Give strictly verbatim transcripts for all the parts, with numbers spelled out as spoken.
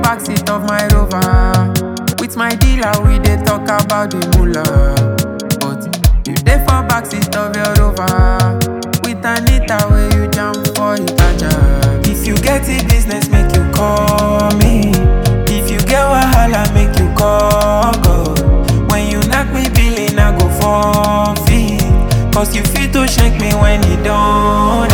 backseat of my Rover. With my dealer, we dey talk about the moolah. But you dey for backseat of your Rover. With Anita, where you jam for Itaja. If you get the business, make you call me. If you get wahala, make you call God. When you knock me billing, I go forfeit. Cause you fit to shake me when you don't.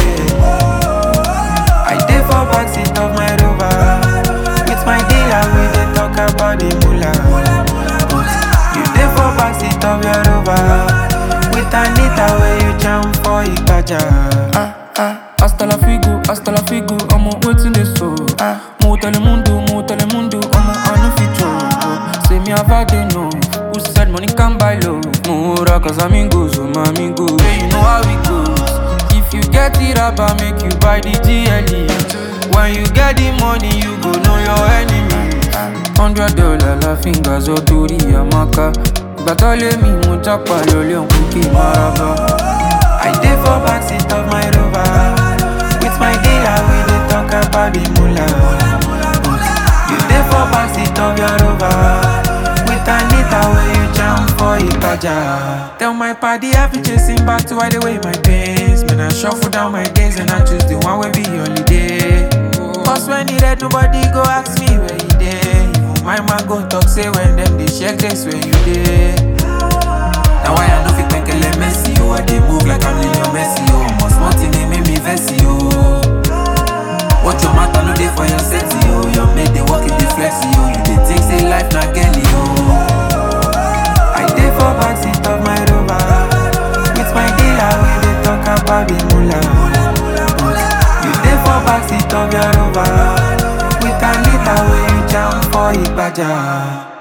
I dey for backseat of my Rover. With my dealer, we dey talk about the moolah. You dey for backseat of your Rover. With Anita, where you jam for Itaja. Ah, ah, hasta la figo, hasta la figo, I'm waiting this so. Ah, mo telemundo, mo telemundo, I'm on a feature. Say me have had enough. Who said money can buy love? Mura, cause amigos, oh my amigos. Hey, you know how it goes. If you get it up, I make you buy the G L E. When you get the money, you go know your enemy. Hundred dollar la fingers or Tori Amaka. Batole mi mujapa lole on cookie maraba. I dey for backseat of my Rover. With my dealer, we dey talk about the moolah. You dey for backseat of your Rover. With Anita, where you jam for Itaja. Tell my party I be chasing back to hide away my pains. Man, I shuffle down my days and I choose the one where be holiday. Cause when he read, nobody go ask me where you dey. Even my man go talk say when them they check this where you dey. Now why I know fit penkele Messi, oh. I dey move like I'm Lionel Messi, oh. Almost nothing they make me vexy, oh. What your matter no dey for your sexy, oh. Your mate they walk in the flexi, oh. You dey think say life na Kelly, oh. I dey for backseat of my Rover. With my dealer, we dey talk about the moolah. You dey for backseat of your Rover. With Anita, where you jam for Itaja.